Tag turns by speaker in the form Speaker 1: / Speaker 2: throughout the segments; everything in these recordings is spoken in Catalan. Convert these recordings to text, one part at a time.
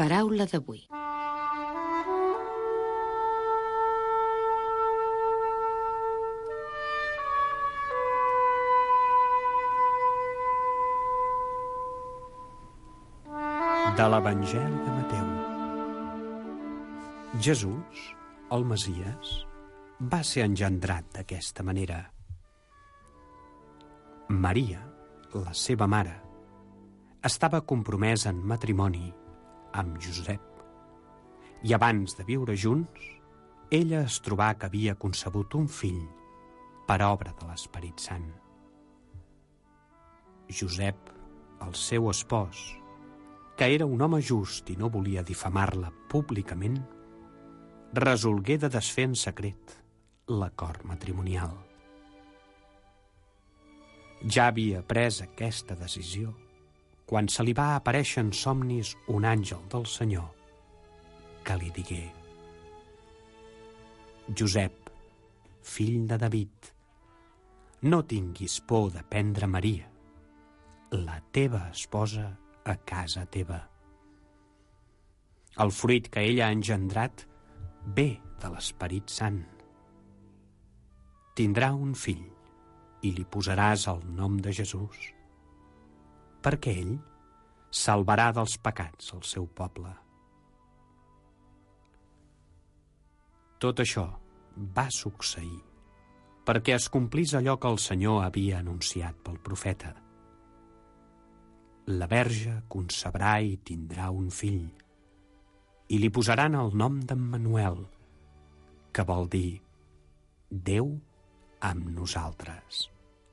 Speaker 1: Paraula d'avui.
Speaker 2: De l'Evangeli de Mateu. Jesús, el Messies, va ser engendrat d'aquesta manera. Maria, la seva mare, estava compromesa en matrimoni amb Josep, i abans de viure junts, ella es trobà que havia concebut un fill per obra de l'Esperit Sant. Josep, el seu espòs, que era un home just i no volia difamar-la públicament, resolgué de desfer en secret l'acord matrimonial. Ja havia pres aquesta decisió quan se li va aparèixer en somnis un àngel del Senyor que li digué: Josep, fill de David, no tinguis por de prendre Maria, la teva esposa, a casa teva. El fruit que ella ha engendrat ve de l'Esperit Sant. Tindrà un fill i li posaràs el nom de Jesús, perquè ell salvarà dels pecats el seu poble. Tot això va succeir perquè es complís allò que el Senyor havia anunciat pel profeta. La Verge concebrà i tindrà un fill, i li posaran el nom d'Emmanuel, que vol dir Déu amb nosaltres.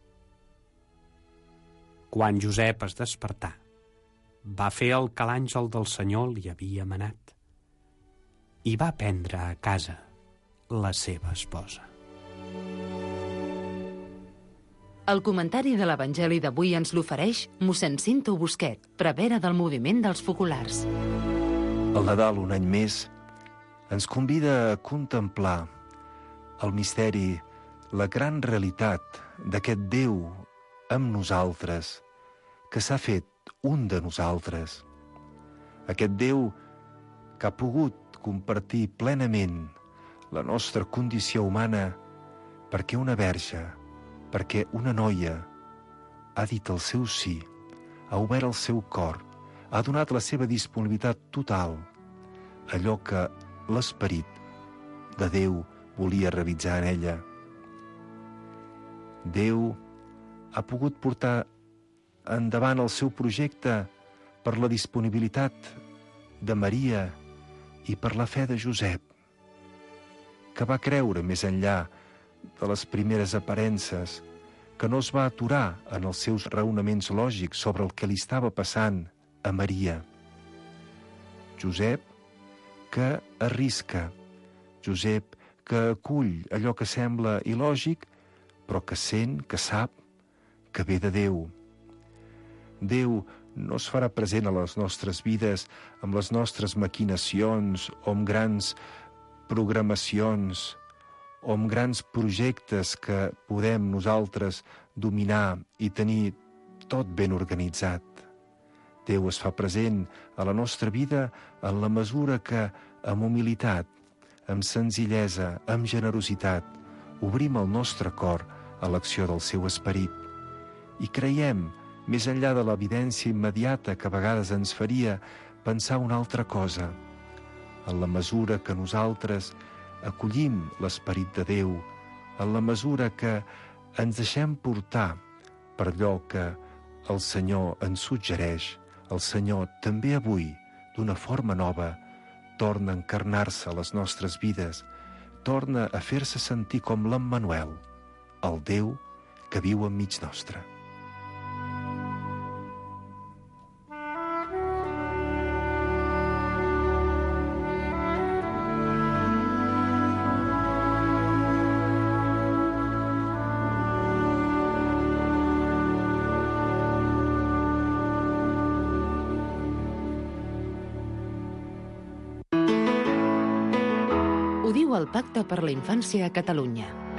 Speaker 2: Quan Josep es despertà, va fer el que l'àngel del Senyor li havia manat i va prendre a casa la seva esposa.
Speaker 1: El comentari de l'Evangeli d'avui ens l'ofereix mossèn Cinto Busquet, prevere del moviment dels focolars.
Speaker 3: El Nadal, un any més, ens convida a contemplar el misteri, la gran realitat d'aquest Déu amb nosaltres, que s'ha fet un de nosaltres. Aquest Déu que ha pogut compartir plenament la nostra condició humana perquè una verge, perquè una noia ha dit el seu sí, ha obert el seu cor, ha donat la seva disponibilitat total, allò que l'Esperit de Déu volia realitzar en ella. Déu ha pogut portar endavant el seu projecte per la disponibilitat de Maria i per la fe de Josep, que va creure més enllà de les primeres aparences, que no es va aturar en els seus raonaments lògics sobre el que li estava passant a Maria. Josep, que arrisca. Josep, que acull allò que sembla il·lògic, però que sent, que sap, que ve de Déu. Déu no es farà present a les nostres vides amb les nostres maquinacions o amb grans programacions o amb grans projectes que podem nosaltres dominar i tenir tot ben organitzat. Déu es fa present a la nostra vida en la mesura que, amb humilitat, amb senzillesa, amb generositat, obrim el nostre cor a l'acció del seu esperit i creiem, més enllà de l'evidència immediata que a vegades ens faria pensar una altra cosa, en la mesura que nosaltres acollim l'esperit de Déu, en la mesura que ens deixem portar per allò que el Senyor ens suggereix, el Senyor també avui, d'una forma nova, torna a encarnar-se a les nostres vides, torna a fer-se sentir com l'Emmanuel, el Déu que viu enmig nostre.
Speaker 1: Ho diu el Pacte per la Infància a Catalunya.